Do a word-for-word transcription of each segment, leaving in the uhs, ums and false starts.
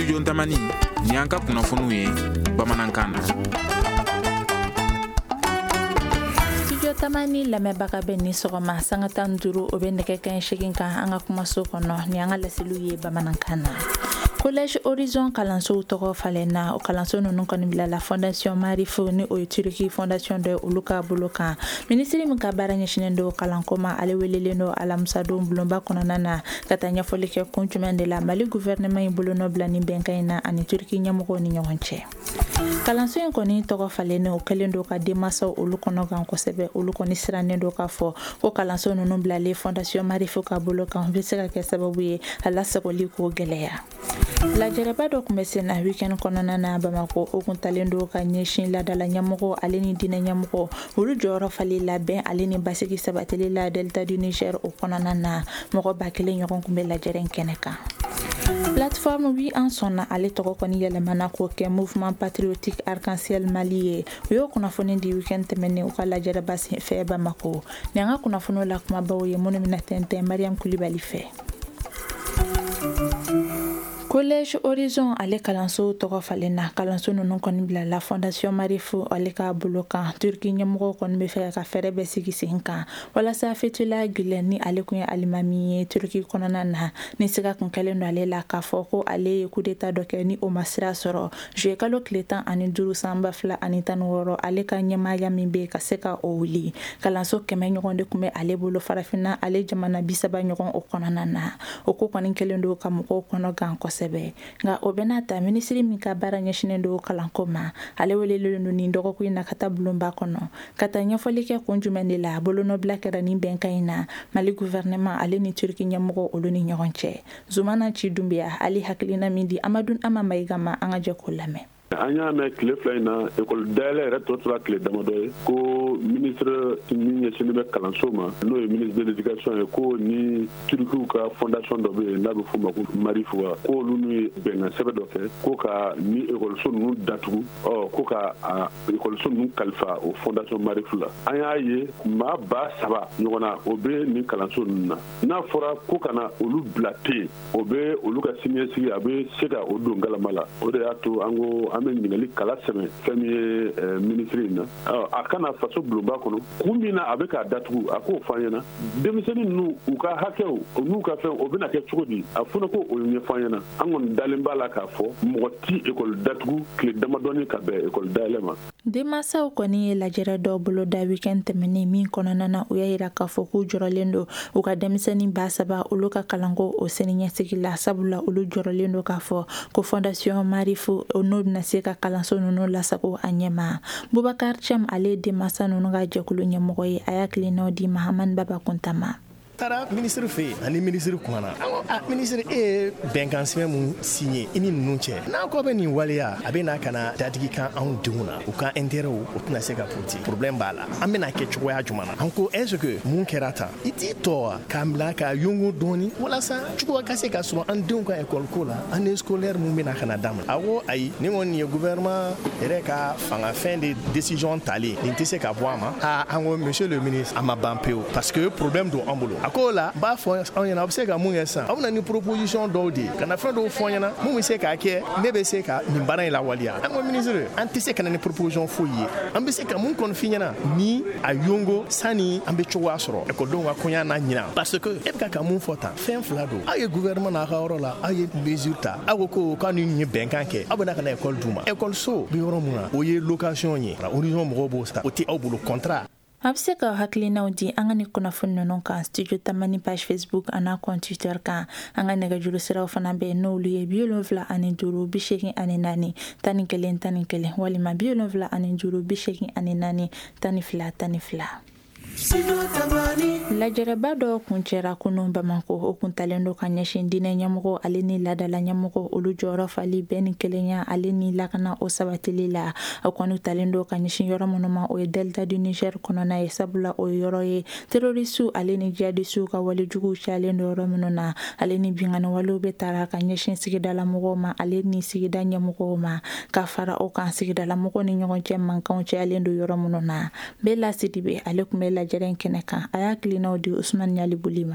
Studio Tamani ni an ka kunnafoniw ye bamanankan na. Studio Tamani lamɛnbaga bɛ ni sɔgɔma sanga tan duuru o bɛ nɛgɛ kanɲɛ seegin kan an ka kumaso kɔnɔ ni an ka laseliw ye bamanankan na. Collège Horizon kalansow tɔgɔ falenna o kalanso ninnu kɔni bilala Fondation Marifo ni o ye Turki Fondation dɔ olu ka bolo kan. Ministiri min ka baara ɲɛsinen don kalanko ma ale welelen don alamisadon bulonba kɔnɔna na ka taa ɲɛfɔli kɛ kun jumɛn de la Mali gouvernement in bolo nɔ bila ni bɛnkan in na ani Turki ɲɛmɔgɔw ni ɲɔgɔn cɛ. Kalanso in kɔni tɔgɔ falennen o kɛlen don ka denmansaw olu kɔnɔ kan kosɛbɛ olu kɔni sirannen don k'a fɔ ko kalanso ninnu bilalen Fondation Marifo ka bolo kan bɛ se ka kɛ sababu ye a lasagoli k'o gɛlɛya. Lajɛrɛba dɔ tun bɛ sen na weekend kɔnɔna na Bamako o kun talen don ka ɲɛsin ladala ɲɛmɔgɔ ale ni diinɛ ɲɛmɔgɔ olu jɔyɔrɔ fali labɛn ale ni basigi sabatili la Delta du Niger o kɔnɔna na mɔgɔ ba kelen ɲɔgɔn kun bɛ lajɛrɛ in kɛnɛ kan. Plateforme oui en sonna ale tɔgɔ kɔni yɛlɛmana k'o kɛ Mouvement Patriotique Arc-en-Ciel Mali ye o y'o kunnafoni di weekend tɛmɛnen u ka lajɛrɛba senfɛ Bamako ni an ka kunnafoniw la kumabaw ye minnu bɛna tɛntɛn Mariam Kulibali fɛ. Collège Horizon ale kalanso tɔgɔ falenna kalanso ninnu kɔni bila la Fondation Marifo ale ka bolo kan Turki ɲɛmɔgɔ kɔni bɛ fɛ ka fɛrɛ bɛ sigi sen kan walasa Fethullah Gülen ni ale kun ye alimami ye Turki kɔnɔna na ni siga kun kɛlen don ale la k'a fɔ ko ale ye coup d'état dɔ kɛ ni o ma sira sɔrɔ juillet kalo tile tan ani duuru san ba fila ani tan ni wɔɔrɔ ale ka ɲɛmaaya min bɛ ka se ka o wuli kalanso kɛmɛ ɲɔgɔn de kun bɛ ale bolo farafinna ale jamana bi saba ɲɔgɔn o kɔnɔna na o ko kɔni kɛlen don ka mɔgɔw kɔnɔ gan kosɛbɛ nka o bɛna ta minisiri min ka baara ɲɛsinen don kalanko ma ale welelen don nin dɔgɔkun in na ka taa bulonba kɔnɔ ka taa ɲɛfɔli kɛ kun jumɛn de la bolonɔbila kɛra nin bɛnkan in na Mali gouvernement ale ni Turki ɲɛmɔgɔ olu ni ɲɔgɔn cɛ Zumana Cidumbuya ale hakilina min di Amadou Ama Mayiga ma an ka jɛ k'o lamɛn. An y'a mɛn tile fila in na école dayɛlɛ yɛrɛ tɔ tora tile damadɔ ye ko ministre min ɲɛsinnen bɛ kalanso ma n'o ye ministre de l'éducation ye ko ni Turkiw ka fondation dɔ bɛ yen n'a bɛ f'o ma ko Marifo ko olu ni bɛnkan sɛbɛn dɔ kɛ ko ka ni écoleso ninnu datugu ɔ ko ka écoleso ninnu kalifa o fondation Marifo la an y'a ye maa ba saba ɲɔgɔn na o bɛ nin kalanso ninnu na n'a fɔra ko ka na olu bila ten o bɛ olu ka siniɲɛsigi a bɛ se ka o don galama la o de y'a to an ko an bɛ ɲininkali kala sɛbɛn fɛn min ye minisiri in na a kana faso bulonba kɔnɔ kun min na a bɛ k'a datugu a k'o fɔ an ɲɛna denmisɛnnin ninnu u ka hakɛw n'u ka fɛn o bɛna kɛ cogo di a fɔra ko o ɲɛfɔ an ɲɛna an kɔni dalen b'a la k'a fɔ mɔgɔ ti ekɔli datugu tile damadɔni ka bɛn ekɔli dayɛlɛ ma. Denmansaw kɔni ye lajɛrɛ dɔw bolo da weekend tɛmɛnen min kɔnɔna na u y'a yira k'a fɔ k'u jɔrɔlen don u ka denmisɛnnin ba saba olu ka kalanko o siniɲɛsigi la sabula olu jɔrɔlen don k'a fɔ ko Fondation Marifo n'o bɛna se ka kalanso ninnu lasago a ɲɛma. Bubakar Cham ale denmansa ninnu ka jɛkulu ɲɛmɔgɔ ye a y'a kilinaw di Mahamani Baba Kuntama. Tara ministre fe ani ministre kumana a ministre e bɛnkan sɛbɛn mun signé i ni ninnu cɛ n'an kɔ bɛ nin waleya a bɛ na ka na dadigi kan anw denw na u ka intérêt o tɛna se ka porti problème b'a la an bɛna kɛ cogoya jumɛn na an ko est ce que mun kɛra tan i t'i tɔ wa k'a bila ka yongo dɔɔni walasa cogoya ka se ka sɔrɔ an denw ka école ko la année scolaire mun bɛna ka na d'a ma awɔ ayi ni kɔni ye gouvernement yɛrɛ ka fanga fɛn de décision talen nin tɛ se ka bɔ a ma a an ko monsieur le ministre a ma ban pewu parce que problème don an bolo a ko la b'a fɔ anw ɲɛna a bɛ se ka mun kɛ sisan aw bɛna ni proposition dɔw de ka na fɛn dɔw fɔ ɲɛna mun bɛ se k'a kɛ ne bɛ se ka nin baara in lawaleya an ko ministre an tɛ se ka na ni proposition foyi ye an bɛ se ka mun kɔni f'i ɲɛna ni a yongo sani an bɛ cogoya sɔrɔ ekɔlidenw ka kɔɲɔ n'a ɲinan parce que e bɛ ka ka mun fɔ tan fɛn fila don aw ye gouvernement n'a ka yɔrɔ la aw ye mesure ta aw ko ko k'aw ni nin ye bɛnkan kɛ aw bɛna ka na ekɔli d'u ma ekɔliso bɛ yɔrɔ mun na o ye location ye horizon mɔgɔw b'o sara o tɛ aw bolo contrat. A bɛ se ka hakilinaw di an ka ni kunnafoni ninnu kan Studio Tamani page Facebook an'a compte Twitter kan an ka nɛgɛjuru siraw fana bɛ yen n'olu ye bi wolonwula ani duuru bi seegin ani naani tan ni kelen tan ni kelen walima bi wolonwula ani duuru bi seegin ani naani tan ni fila tan ni fila. Lajɛrɛba dɔ kun cɛra kunun Bamako o kun talen don ka ɲɛsin diinɛ ɲɛmɔgɔ ale ni ladala ɲɛmɔgɔ olu jɔyɔrɔ fali bɛɛ ni kelenya ale ni lakana o sabatili la o kɔni talen don ka ɲɛsin yɔrɔ minnu ma o ye Delta du Niger kɔnɔna ye sabula o ye yɔrɔ ye terrorisiw ale ni jihadisiw ka walejuguw cayalen don yɔrɔ minnu na ale ni bingani walew bɛ taara ka ɲɛsin sigidala mɔgɔw ma ale ni sigida ɲɛmɔgɔw ma ka fara o kan sigidala mɔgɔw ni ɲɔgɔn cɛ mankanw cayalen don yɔrɔ minnu na Bella Sidibe ale kun bɛ lajɛrɛ in kɛnɛ kan a y'a kilinaw di Usman Yali Bulima.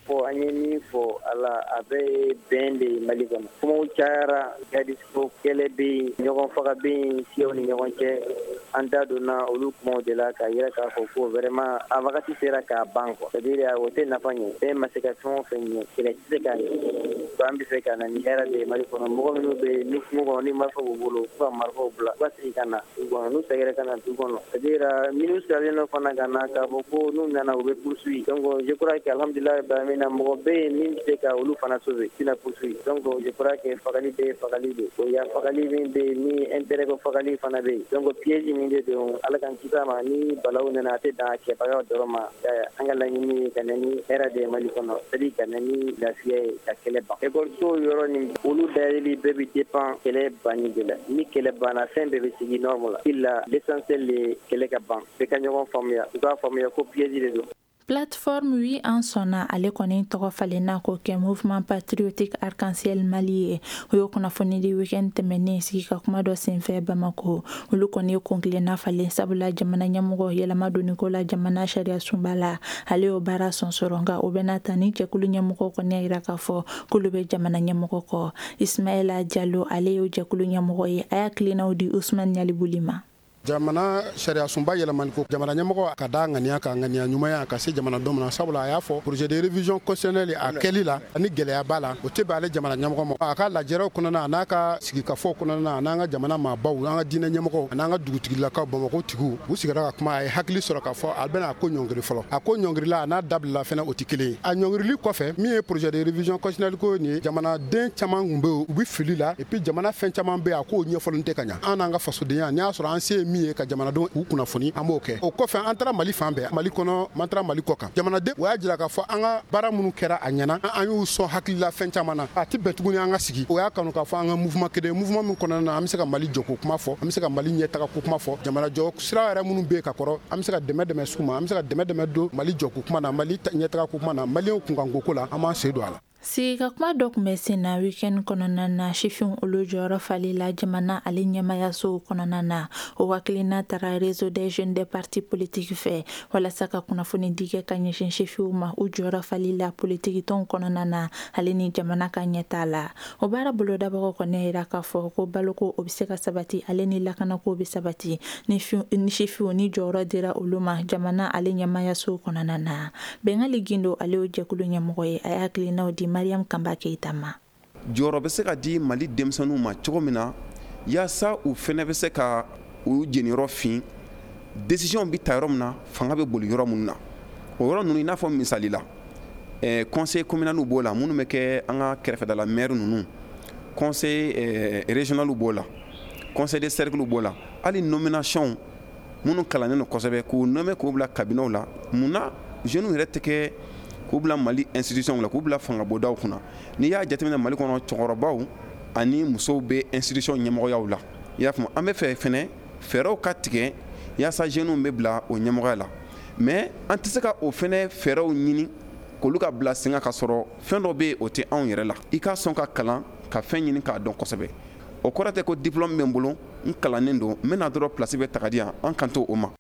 fo an ye min fɔ ala a bɛ bɛn de Mali kɔnɔ kumaw cayara gadisiko kɛlɛ bɛ yen ɲɔgɔn faga bɛ yen siyaw ni ɲɔgɔn cɛ an da donna olu kumaw de la ka yira k'a fɔ ko vraiment a wagati sera k'a ban quoi c'est-à-dire o tɛ nafa ɲɛ bɛɛ ma se ka fɛn o fɛn ɲɛ kɛlɛ tɛ se k'a ɲɛ an bɛ fɛ ka na ni hɛrɛ de ye Mali kɔnɔ mɔgɔ minnu bɛ yen ni kungo kɔnɔ ni marifa b'u bolo u ka marifaw bila u ka segin ka na du kɔnɔ n'u sɛgɛrɛ ka na du kɔnɔ c'est-à-dire minnu salen don fana ka na k'a fɔ ko n'u nana u bɛ poursuivre donc je crois que alhamdulilayi baramina mɔgɔ bɛ yen min bɛ se ka olu fana sauver sina poursuivre donc je crois que fagali bɛ fagali de o ya fagali min bɛ yen ni intérêt ko fagali fana bɛ yen donc piège min de don ala kan kisa ma ni balaw nana a tɛ dan kɛbagaw dɔrɔn ma an ka laɲini ka na ni hɛrɛ de ye Mali kɔnɔ c'est-à-dire ka na ni lafiya ye ka kɛlɛ ban école yɔrɔ ni olu dayɛlɛli bɛɛ bɛ dépend kɛlɛ banni de la ni kɛlɛ banna fɛn bɛɛ bɛ sigi norme la illa l'essentiel ye kɛlɛ ka ban bɛɛ ka ɲɔgɔn faamuya u k'a faamuya ko piège de don. Plateforme oui en sonna ale kɔni tɔgɔ falenna ko kɛ mouvement patriotique arc-en-ciel Mali ye o y'o kunnafoni di weekend tɛmɛnen sigi ka kuma dɔ senfɛ Bamako olu kɔni ye kunkilenna falen sabula jamana ɲɛmɔgɔ yɛlɛma donni ko la jamana sariya sunba la ale y'o baara sɔnsɔrɔ nka o bɛna ta ni jɛkulu ɲɛmɔgɔ kɔni y'a yira k'a fɔ k'olu bɛ jamana ɲɛmɔgɔ kɔ Ismaila Diallo ale y'o jɛkulu ɲɛmɔgɔ ye a y'a kilinaw di Usman Ɲalibuli ma. Jamana sariya sunba yɛlɛmani ko jamana ɲɛmɔgɔ ka da ŋaniya ka ŋaniya ɲumanya ka se jamana dɔ ma sabula a y'a fɔ projet de révision constitutionnelle a kɛli la ani gɛlɛya b'a la o tɛ bɛn ale jamana ɲɛmɔgɔ ma a ka lajɛrew kɔnɔna a n'a ka sigikafɔw kɔnɔna a n'an ka jamana maabaw an ka diinɛ ɲɛmɔgɔw a n'an ka dugutigilakaw Bamako tigiw u sigira ka kuma a ye hakili sɔrɔ k'a fɔ a bɛna a ko ɲɔngiri fɔlɔ a ko ɲɔngirila a n'a dabilala fɛnɛ o tɛ kelen ye a ɲɔngirili kɔfɛ min ye projet de révision constitutionnelle ko nin ye jamanaden caman kun bɛ yen u bɛ fili la et puis jamana fɛn caman bɛ yen a k'o ɲɛfɔlen tɛ ka ɲa an n'an ka fasodenya n'i y'a sɔrɔ an se ye min ye ka jamanadenw u kunnafoni an b'o kɛ o kɔfɛ an taara Mali fan bɛɛ Mali kɔnɔ man taara Mali kɔ kan jamanaden o y'a jira k'a fɔ an ka baara minnu kɛra a ɲɛna an y'u sɔn hakilila fɛn caman na a tɛ bɛn tuguni an ka sigi o y'a kanu k'a fɔ an ka mouvement kelen mouvement min kɔnɔna na an bɛ se ka Mali jɔ ko kuma fɔ an bɛ se ka Mali ɲɛtaga ko kuma fɔ jamana jɔ sira yɛrɛ minnu bɛ yen ka kɔrɔ an bɛ se ka dɛmɛ dɛmɛ s'u ma an bɛ se ka dɛmɛ dɛmɛ don Mali jɔ ko kuma na Mali ɲɛtaga ko kuma na maliyɛnw kunkanko ko la an b'an sen don a la. Sigi ka kuma dɔ kun bɛ sen na weekend kɔnɔna na sifinw olu jɔyɔrɔ falila jamana ale ɲɛmayasow kɔnɔna na o hakilina taara réseau des jeunes des partis politiques fɛ walasa ka kunnafoni di kɛ ka ɲɛsin sifinw ma u jɔyɔrɔ falila politiki tɔnw kɔnɔna na ale ni jamana ka ɲɛtaa la o baara bolodabagaw kɔni yira k'a fɔ ko baloko o bɛ se ka sabati ale ni lakanako bɛ sabati ni sifinw ni jɔyɔrɔ dira olu ma jamana ale ɲɛmayasow kɔnɔna na Bengali Gindo ale o jɛkulu ɲɛmɔgɔ ye a y'a hakilinaw di Mariam Kamba Keita ma. Jɔyɔrɔ bɛ se ka di Mali denmisɛnninw ma cogo min na yaasa u fɛnɛ bɛ se ka u jeniyɔrɔ fin décision bi ta yɔrɔ min na fanga bɛ boli yɔrɔ minnu na o yɔrɔ ninnu i n'a fɔ misali la eh, conseil communal b'o la minnu bɛ kɛ an ka kɛrɛfɛdala maire ninnu conseil eh, régional b'o la conseil de cercle b'o la hali nomination minnu kalannen don kosɛbɛ k'u nommé k'u bila cabinet la munna jeunes yɛrɛ tɛ kɛ k'u bila Mali institution la k'u bila fanga bɔdaw kunna n'i y'a jateminɛ Mali kɔnɔ cɛkɔrɔbaw ani musow bɛ institution ɲɛmɔgɔyaw la i y'a faamu an bɛ fɛ fɛnɛ fɛɛrɛw ka tigɛ yaasa jeunes bɛ bila o ɲɛmɔgɔya la mais an tɛ se ka o fɛnɛ fɛɛrɛw ɲini k'olu ka bila sen kan ka sɔrɔ fɛn dɔ bɛ yen o tɛ anw yɛrɛ la i ka sɔn ka kalan ka fɛn ɲini k'a dɔn kosɛbɛ o kɔrɔ tɛ ko diplôme bɛ n bolo n kalannen don n bɛna dɔrɔn place bɛ taga di yan an kan to o ma.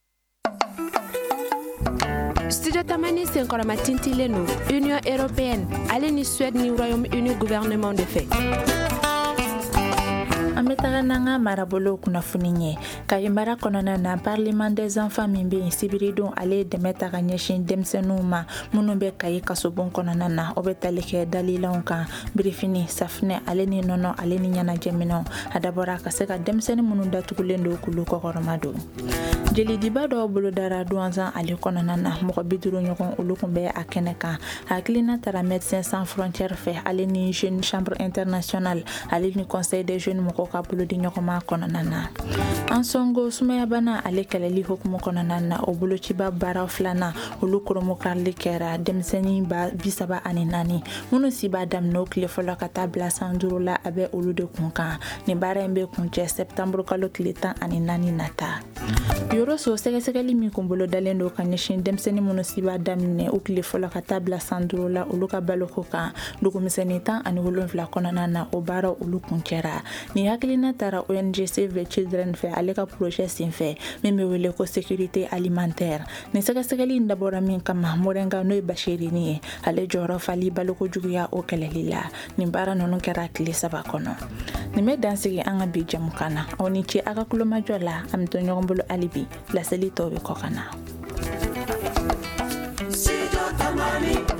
Studio Tamani senkɔrɔma tintilen no Union européenne ale ni Suède ni Royaume-Uni gouvernement de fait. An bɛ taga n'an ka marabolo kunnafoni ye Kayi mara kɔnɔna na parlement des enfants min bɛ yen sibiridon ale ye dɛmɛ ta ka ɲɛsin denmisɛnninw ma minnu bɛ Kayi kasobon kɔnɔna na o bɛ tali kɛ dalilanw kan birifini safinɛ ale ni nɔnɔ ale ni ɲɛnajɛminɛw a dabɔra ka se ka denmisɛnnin minnu datugulen don k'olu kɔkɔrɔma don. Jelidiba dɔw bolodara Douanzan ale kɔnɔna na mɔgɔ bi duuru ɲɔgɔn olu kun bɛ a kɛnɛ kan hakilina taara Médecins sans frontières fɛ ale ni Jeune Chambre internationale ale ni Conseil des jeunes mɔgɔw ka bolodi ɲɔgɔnma kɔnɔna na. An sɔngo sumayabana ale kɛlɛli hukumu kɔnɔna na o bolociba baara filanan olu koromokarili kɛra denmisɛnnin ba bi saba ani naani minnu si b'a daminɛ o tile fɔlɔ ka taa bila san duuru la a bɛ olu de kun kan nin baara in bɛ kun cɛ septembre kalo tile tan ani naani nata. yoro so sɛgɛsɛgɛli min kun bolo dalen do ka ɲɛsin denmisɛnnin minnu si b'a daminɛ u tile fɔlɔ ka taa bila san duuru la olu ka baloko kan dugumisɛnnin tan ani wolonfila kɔnɔna na o baara olu kun kɛra ni hakilina taara O N G Save the Children fɛ ale ka projet senfɛ min bɛ wele ko sécurité alimentaire ni sɛgɛsɛgɛli in dabɔra min kama Morenga n'o ye Bashirini ye ale jɔyɔrɔ fali baloko juguya o kɛlɛli la nin baara ninnu kɛra tile saba kɔnɔ nin bɛ dansigi an ka bi jɛmukan na aw ni ce a ka kulomajɔ la an bɛ to ɲɔgɔn bolo hali bi laseli tɔw bɛ kɔ ka na.